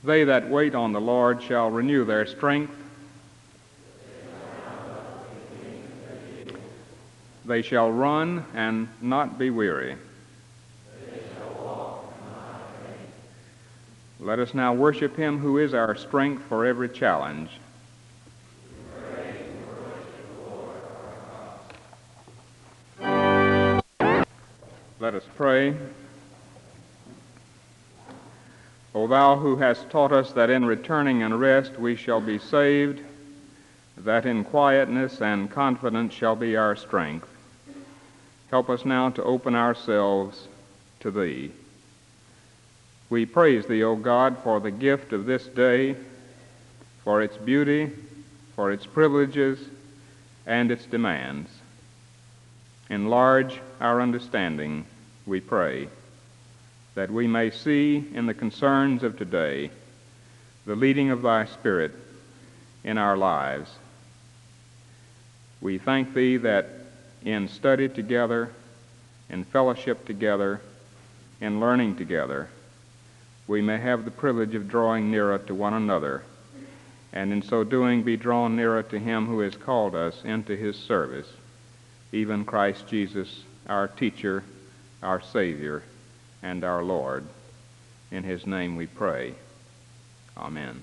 They that wait on the Lord shall renew their strength. They shall run and not be weary. Let us now worship Him who is our strength for every challenge. Let us pray. O Thou who hast taught us that in returning and rest we shall be saved, that in quietness and confidence shall be our strength, help us now to open ourselves to Thee. We praise Thee, O God, for the gift of this day, for its beauty, for its privileges, and its demands. Enlarge our understanding, we pray, that we may see in the concerns of today the leading of Thy Spirit in our lives. We thank Thee that in study together, in fellowship together, in learning together, we may have the privilege of drawing nearer to one another, and in so doing be drawn nearer to Him who has called us into His service, even Christ Jesus, our teacher, our Savior, and our Lord. In His name we pray. Amen.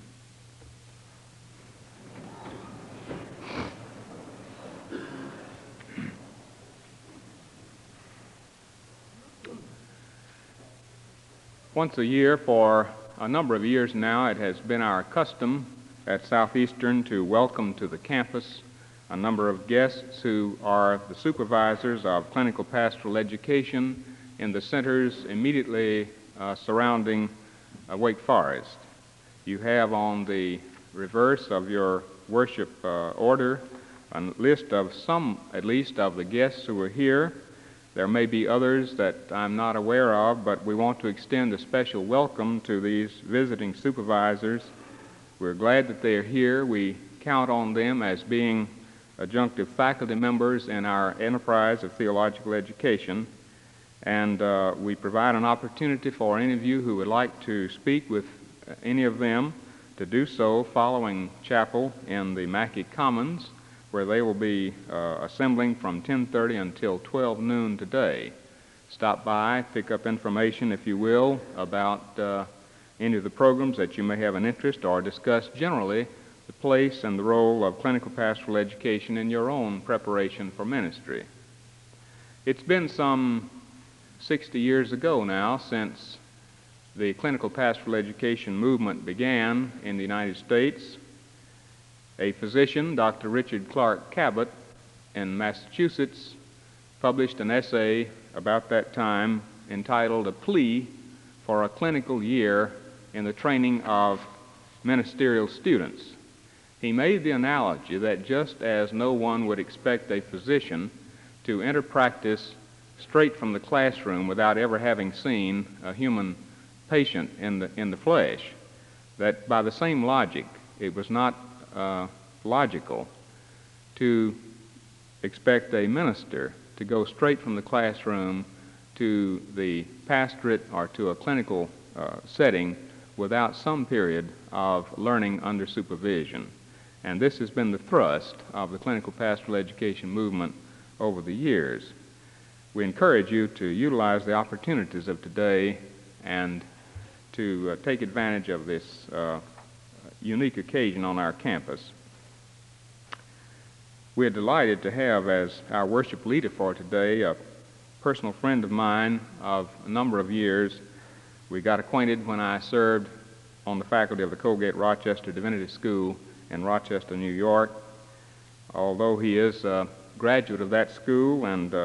Once a year for a number of years now, it has been our custom at Southeastern to welcome to the campus a number of guests who are the supervisors of clinical pastoral education in the centers immediately surrounding Wake Forest. You have on the reverse of your worship order a list of some, at least, of the guests who are here. There may be others that I'm not aware of, but we want to extend a special welcome to these visiting supervisors. We're glad that they are here. We count on them as being adjunctive faculty members in our enterprise of theological education, and we provide an opportunity for any of you who would like to speak with any of them to do so following chapel in the Mackey Commons, where they will be assembling from 10:30 until 12 noon today. Stop by, pick up information, if you will, about any of the programs that you may have an interest, or discuss generally the place and the role of clinical pastoral education in your own preparation for ministry. It's been some 60 years ago now since the clinical pastoral education movement began in the United States. A physician, Dr. Richard Clark Cabot, in Massachusetts, published an essay about that time entitled "A Plea for a Clinical Year in the Training of Ministerial Students." He made the analogy that just as no one would expect a physician to enter practice straight from the classroom without ever having seen a human patient in the flesh, that by the same logic, it was not logical to expect a minister to go straight from the classroom to the pastorate or to a clinical setting without some period of learning under supervision. And this has been the thrust of the clinical pastoral education movement over the years. We encourage you to utilize the opportunities of today and to take advantage of this unique occasion on our campus. We are delighted to have as our worship leader for today a personal friend of mine of a number of years. We got acquainted when I served on the faculty of the Colgate-Rochester Divinity School in Rochester, New York. Although he is a graduate of that school and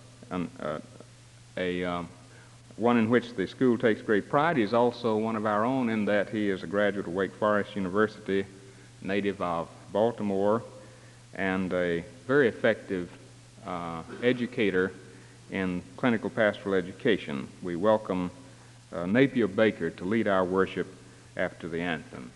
one in which the school takes great pride, he is also one of our own in that he is a graduate of Wake Forest University, native of Baltimore, and a very effective educator in clinical pastoral education. We welcome Napier Baker to lead our worship after the anthem.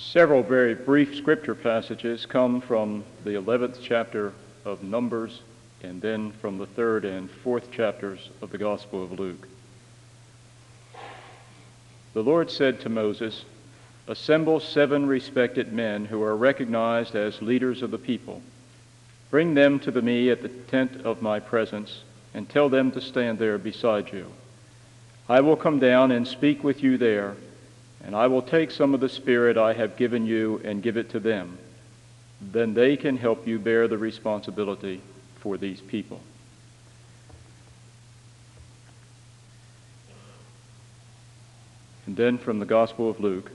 Several very brief scripture passages come from the 11th chapter of Numbers and then from the 3rd and 4th chapters of the Gospel of Luke. The Lord said to Moses, "Assemble 7 respected men who are recognized as leaders of the people. Bring them to me at the tent of my presence and tell them to stand there beside you. I will come down and speak with you there, and I will take some of the Spirit I have given you and give it to them. Then they can help you bear the responsibility for these people." And then from the Gospel of Luke,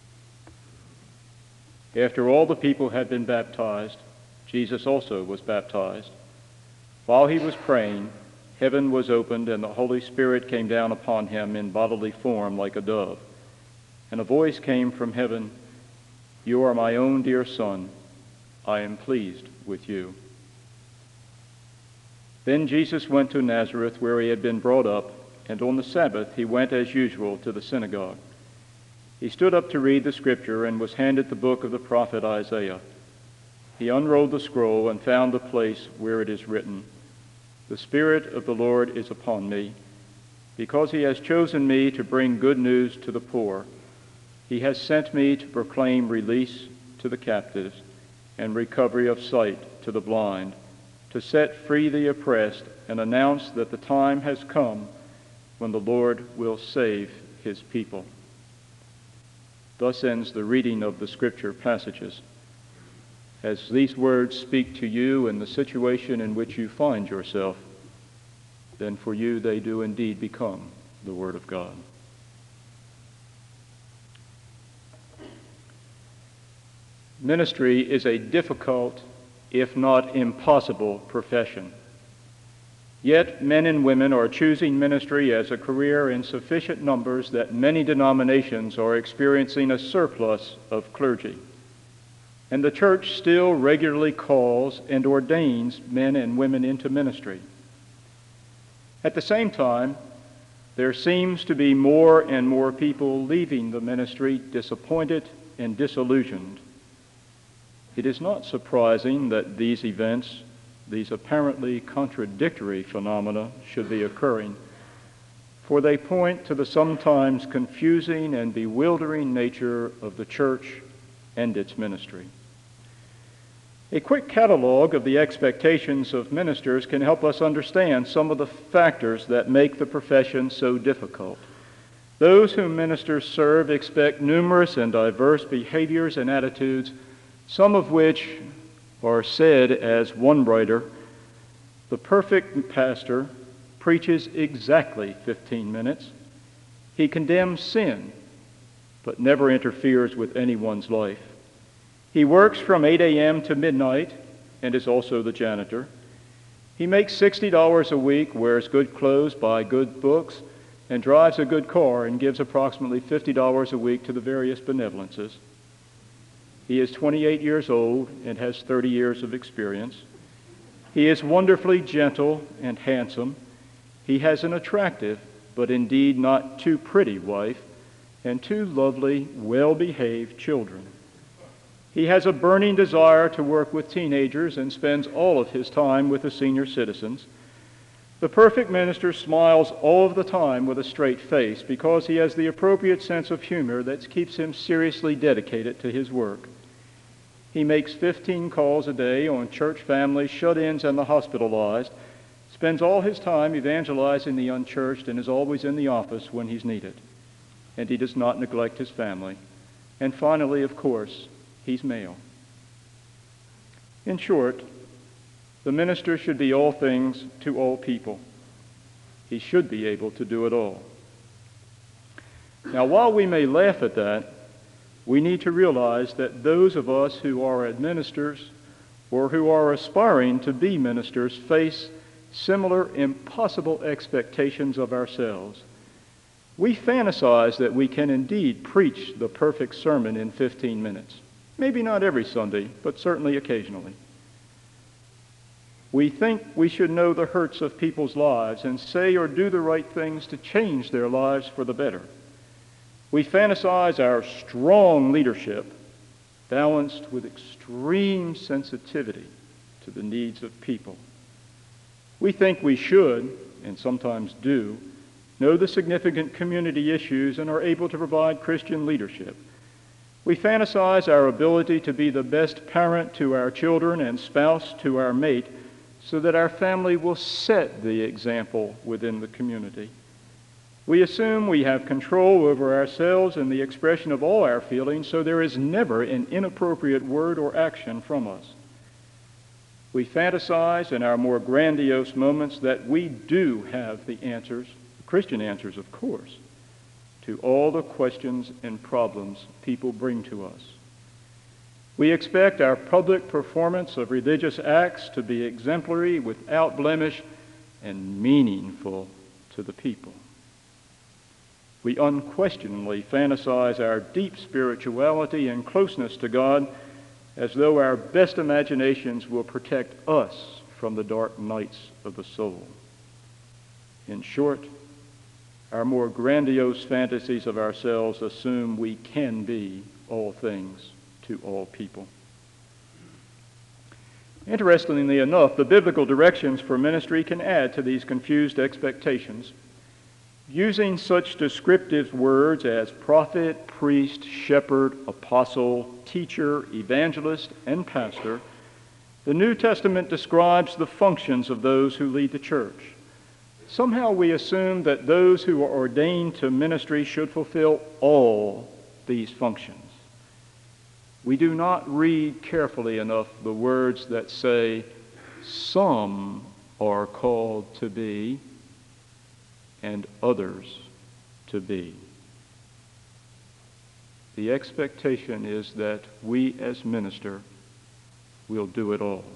after all the people had been baptized, Jesus also was baptized. While he was praying, heaven was opened, and the Holy Spirit came down upon him in bodily form like a dove. And a voice came from heaven, "You are my own dear Son. I am pleased with you." Then Jesus went to Nazareth, where he had been brought up, and on the Sabbath he went as usual to the synagogue. He stood up to read the scripture and was handed the book of the prophet Isaiah. He unrolled the scroll and found the place where it is written, "The Spirit of the Lord is upon me, because he has chosen me to bring good news to the poor. He has sent me to proclaim release to the captives and recovery of sight to the blind, to set free the oppressed and announce that the time has come when the Lord will save his people." Thus ends the reading of the scripture passages. As these words speak to you in the situation in which you find yourself, then for you they do indeed become the Word of God. Ministry is a difficult, if not impossible, profession. Yet men and women are choosing ministry as a career in sufficient numbers that many denominations are experiencing a surplus of clergy. And the church still regularly calls and ordains men and women into ministry. At the same time, there seems to be more and more people leaving the ministry disappointed and disillusioned. It is not surprising that these events, these apparently contradictory phenomena, should be occurring, for they point to the sometimes confusing and bewildering nature of the church and its ministry. A quick catalog of the expectations of ministers can help us understand some of the factors that make the profession so difficult. Those whom ministers serve expect numerous and diverse behaviors and attitudes, some of which are said, as one writer, "The perfect pastor preaches exactly 15 minutes. He condemns sin, but never interferes with anyone's life. He works from 8 a.m. to midnight and is also the janitor. He makes $60 a week, wears good clothes, buys good books, and drives a good car and gives approximately $50 a week to the various benevolences. He is 28 years old and has 30 years of experience. He is wonderfully gentle and handsome. He has an attractive, but indeed not too pretty wife, and 2 lovely, well-behaved children. He has a burning desire to work with teenagers and spends all of his time with the senior citizens. The perfect minister smiles all of the time with a straight face because he has the appropriate sense of humor that keeps him seriously dedicated to his work. He makes 15 calls a day on church families, shut-ins, and the hospitalized, spends all his time evangelizing the unchurched, and is always in the office when he's needed. And he does not neglect his family. And finally, of course, he's male. In short, the minister should be all things to all people. He should be able to do it all. Now, while we may laugh at that, we need to realize that those of us who are ministers or who are aspiring to be ministers face similar impossible expectations of ourselves. We fantasize that we can indeed preach the perfect sermon in 15 minutes. Maybe not every Sunday, but certainly occasionally. We think we should know the hurts of people's lives and say or do the right things to change their lives for the better. We fantasize our strong leadership balanced with extreme sensitivity to the needs of people. We think we should, and sometimes do, know the significant community issues and are able to provide Christian leadership. We fantasize our ability to be the best parent to our children and spouse to our mate so that our family will set the example within the community. We assume we have control over ourselves and the expression of all our feelings, so there is never an inappropriate word or action from us. We fantasize in our more grandiose moments that we do have the answers, Christian answers, of course, to all the questions and problems people bring to us. We expect our public performance of religious acts to be exemplary, without blemish, and meaningful to the people. We unquestionably fantasize our deep spirituality and closeness to God as though our best imaginations will protect us from the dark nights of the soul. In short, our more grandiose fantasies of ourselves assume we can be all things to all people. Interestingly enough, the biblical directions for ministry can add to these confused expectations. Using such descriptive words as prophet, priest, shepherd, apostle, teacher, evangelist, and pastor, the New Testament describes the functions of those who lead the church. Somehow we assume that those who are ordained to ministry should fulfill all these functions. We do not read carefully enough the words that say, some are called to be, and others to be. The expectation is that we as minister will do it all.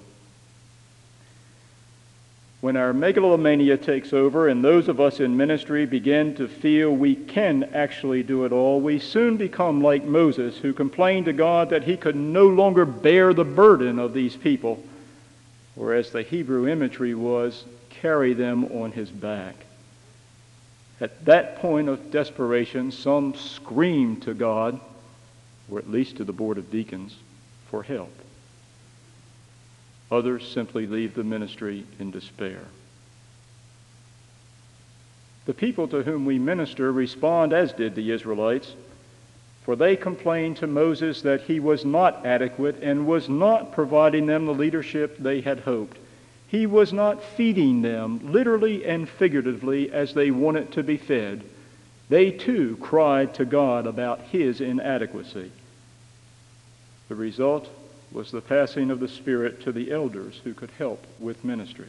When our megalomania takes over and those of us in ministry begin to feel we can actually do it all, we soon become like Moses, who complained to God that he could no longer bear the burden of these people, or as the Hebrew imagery was, carry them on his back. At that point of desperation, some scream to God, or at least to the board of deacons, for help. Others simply leave the ministry in despair. The people to whom we minister respond as did the Israelites, for they complained to Moses that he was not adequate and was not providing them the leadership they had hoped. He was not feeding them, literally and figuratively, as they wanted to be fed. They too cried to God about his inadequacy. The result was the passing of the Spirit to the elders who could help with ministry.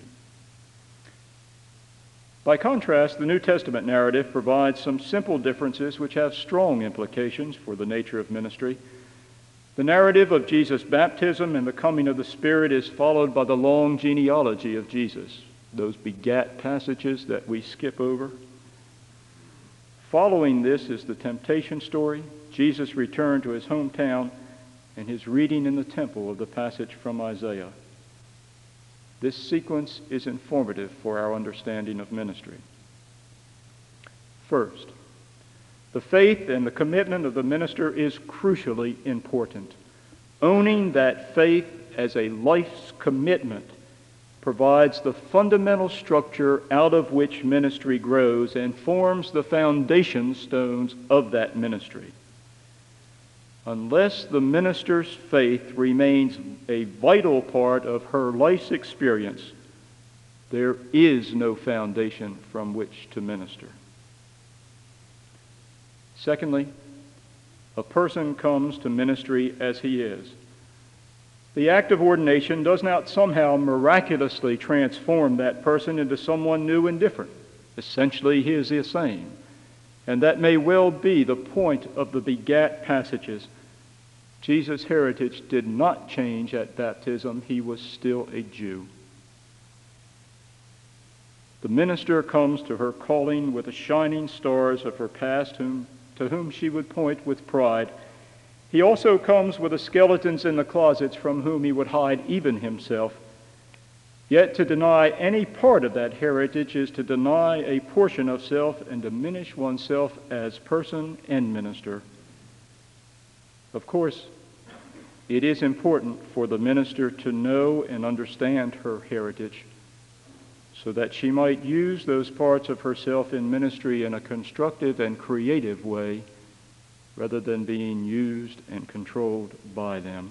By contrast, the New Testament narrative provides some simple differences which have strong implications for the nature of ministry. The narrative of Jesus' baptism and the coming of the Spirit is followed by the long genealogy of Jesus, those begat passages that we skip over. Following this is the temptation story, Jesus' return to his hometown, and his reading in the temple of the passage from Isaiah. This sequence is informative for our understanding of ministry. First, the faith and the commitment of the minister is crucially important. Owning that faith as a life's commitment provides the fundamental structure out of which ministry grows and forms the foundation stones of that ministry. Unless the minister's faith remains a vital part of her life's experience, there is no foundation from which to minister. Secondly, a person comes to ministry as he is. The act of ordination does not somehow miraculously transform that person into someone new and different. Essentially, he is the same. And that may well be the point of the begat passages. Jesus' heritage did not change at baptism. He was still a Jew. The minister comes to her calling with the shining stars of her past to whom she would point with pride. He also comes with the skeletons in the closets from whom he would hide even himself. Yet to deny any part of that heritage is to deny a portion of self and diminish oneself as person and minister. Of course, it is important for the minister to know and understand her heritage so that she might use those parts of herself in ministry in a constructive and creative way rather than being used and controlled by them.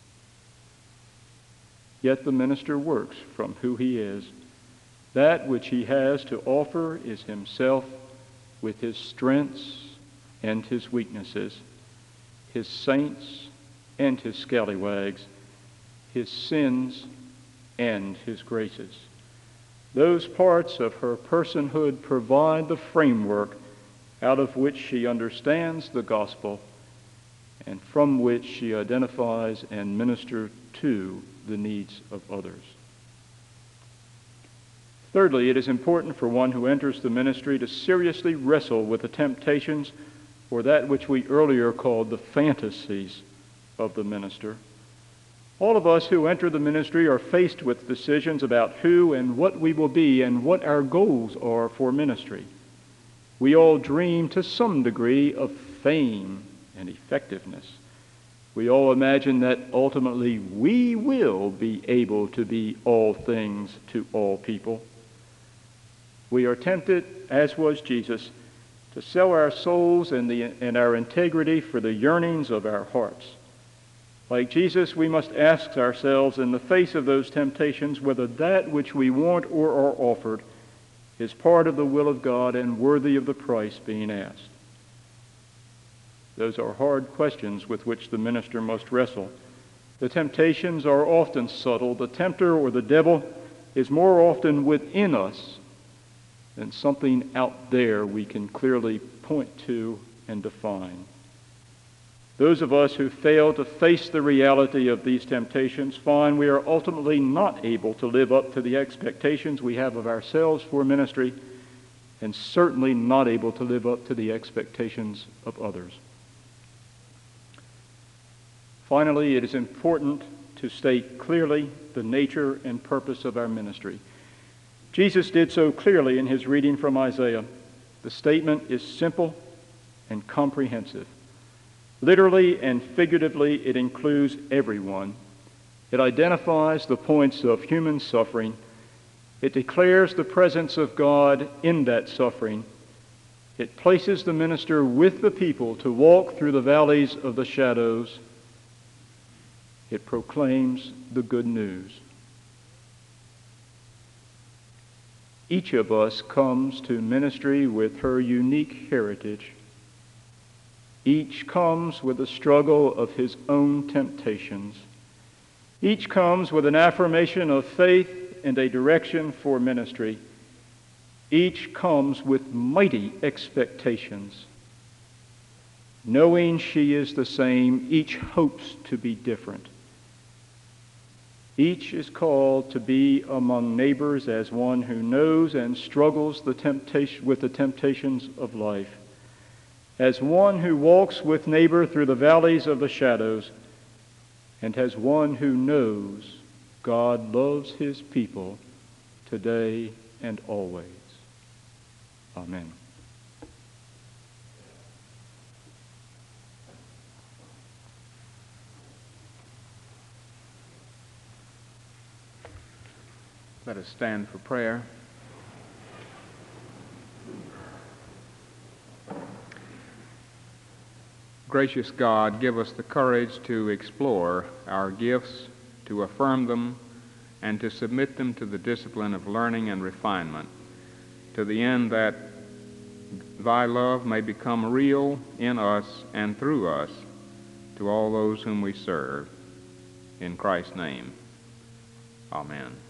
Yet the minister works from who he is. That which he has to offer is himself with his strengths and his weaknesses, his saints and his scallywags, his sins and his graces. Those parts of her personhood provide the framework out of which she understands the gospel and from which she identifies and ministers to the needs of others. Thirdly, it is important for one who enters the ministry to seriously wrestle with the temptations or that which we earlier called the fantasies of the minister. All of us who enter the ministry are faced with decisions about who and what we will be and what our goals are for ministry. We all dream to some degree of fame and effectiveness. We all imagine that ultimately we will be able to be all things to all people. We are tempted, as was Jesus, to sell our souls and our integrity for the yearnings of our hearts. Like Jesus, we must ask ourselves in the face of those temptations whether that which we want or are offered is part of the will of God and worthy of the price being asked. Those are hard questions with which the minister must wrestle. The temptations are often subtle. The tempter or the devil is more often within us than something out there we can clearly point to and define. Those of us who fail to face the reality of these temptations find we are ultimately not able to live up to the expectations we have of ourselves for ministry, and certainly not able to live up to the expectations of others. Finally, it is important to state clearly the nature and purpose of our ministry. Jesus did so clearly in his reading from Isaiah. The statement is simple and comprehensive. Literally and figuratively, it includes everyone. It identifies the points of human suffering. It declares the presence of God in that suffering. It places the minister with the people to walk through the valleys of the shadows. It proclaims the good news. Each of us comes to ministry with her unique heritage. Each comes with a struggle of his own temptations. Each comes with an affirmation of faith and a direction for ministry. Each comes with mighty expectations. Knowing she is the same, each hopes to be different. Each is called to be among neighbors as one who knows and struggles with the temptations of life. As one who walks with neighbor through the valleys of the shadows, and as one who knows God loves his people today and always. Amen. Let us stand for prayer. Gracious God, give us the courage to explore our gifts, to affirm them, and to submit them to the discipline of learning and refinement, to the end that thy love may become real in us and through us to all those whom we serve. In Christ's name, amen.